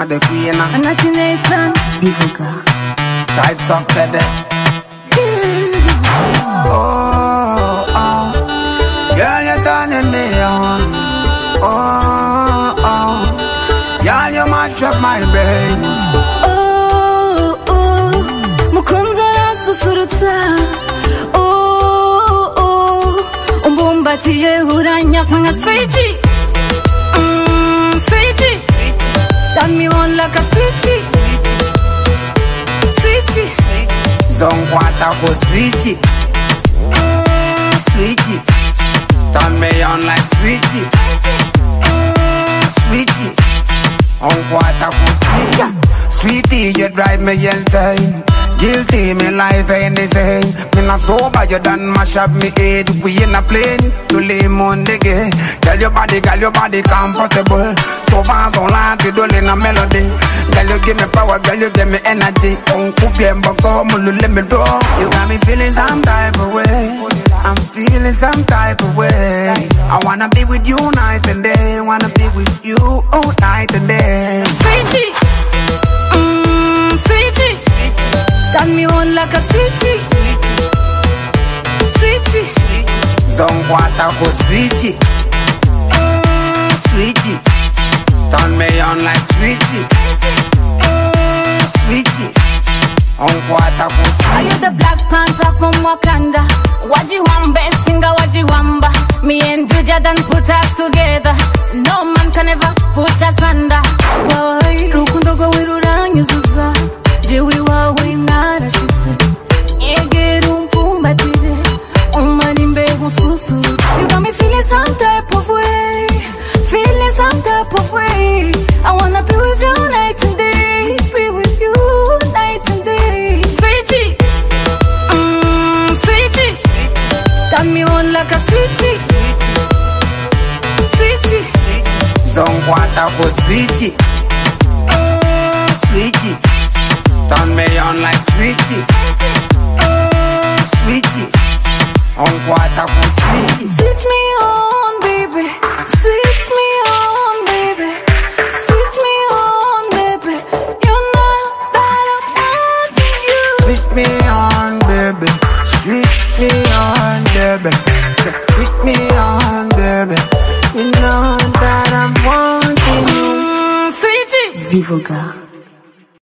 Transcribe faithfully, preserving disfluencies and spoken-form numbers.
are the queen. Anaki Nathan Sivuka. Try some better. Oh, oh, girl, you're turning me on. Oh, oh, girl, you mash up my brains. Oh, oh, mukunza susurutsa. Oh, oh, umbumbatiye uranyatanga sweetie. Mmm, sweetie. Turn me on like a sweetie. Sweetie. Zongwata go sweetie. Sweetie. Turn me on like sweetie. Sweetie. Zongwata go sweetie. Sweetie, you drive me insane. Guilty, me life ain't the same. Me not sober, you done mash up me head. We in a plane, to lay on the gay. Tell your body, girl, your body comfortable. So far, so long, you don't in a melody. Girl, you give me power, girl, you give me energy. Don't cook your buckle, let me do. You got me feeling some type of way. I'm feeling some type of way. I wanna be with you night and day. Wanna be with you all night and day. Sweetie, mmm, sweetie. Got me on like a sweetie. Sweetie. Zongwata go sweetie. Sweetie. Turn me on like sweetie. Sweetie. Zongwata go sweetie. Are you the Black Panther from Wakanda? Wajiwamba, singer Wajiwamba. Me and Juja done put us together. No man can ever put us under. Boy, rukundogo wiruranyuzuza. Jiwi wawe narashitse. Egera umfumbatire. Umanimbe ususuru. You got me feeling some type of way. Feeling some type of way. I wanna be with you night and day. Be with you night and day. Sweetie. Mmm, sweetie. Got me on like a sweetie. Sweetie. Zongwata go sweetie. Sweetie. Turn me on like sweetie. Sweetie. Zongwata go sweetie.